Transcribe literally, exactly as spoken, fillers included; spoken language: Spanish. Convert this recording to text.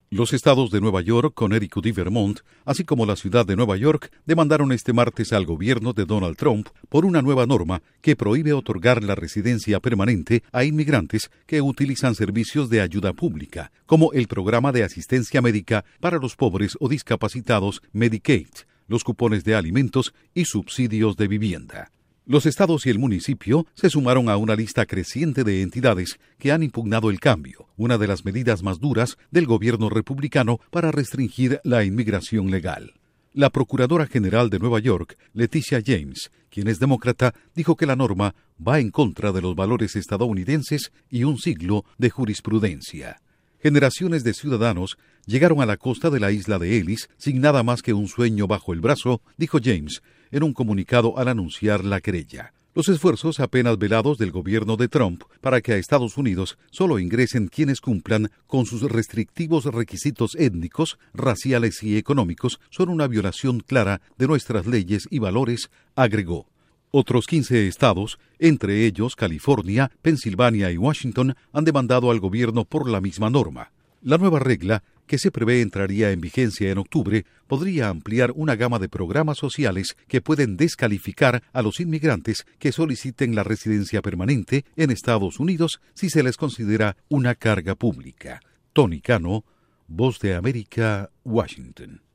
Los estados de Nueva York, Connecticut y Vermont, así como la ciudad de Nueva York, demandaron este martes al gobierno de Donald Trump por una nueva norma que prohíbe otorgar la residencia permanente a inmigrantes que utilizan servicios de ayuda pública, como el programa de asistencia médica para los pobres o discapacitados Medicaid, los cupones de alimentos y subsidios de vivienda. Los estados y el municipio se sumaron a una lista creciente de entidades que han impugnado el cambio, una de las medidas más duras del gobierno republicano para restringir la inmigración legal. La Procuradora General de Nueva York, Leticia James, quien es demócrata, dijo que la norma va en contra de los valores estadounidenses y un siglo de jurisprudencia. Generaciones de ciudadanos llegaron a la costa de la isla de Ellis sin nada más que un sueño bajo el brazo, dijo James en un comunicado al anunciar la querella. Los esfuerzos apenas velados del gobierno de Trump para que a Estados Unidos solo ingresen quienes cumplan con sus restrictivos requisitos étnicos, raciales y económicos son una violación clara de nuestras leyes y valores, agregó. Otros quince estados, entre ellos California, Pensilvania y Washington, han demandado al gobierno por la misma norma. La nueva regla, que se prevé entraría en vigencia en octubre, podría ampliar una gama de programas sociales que pueden descalificar a los inmigrantes que soliciten la residencia permanente en Estados Unidos si se les considera una carga pública. Tony Cano, Voz de América, Washington.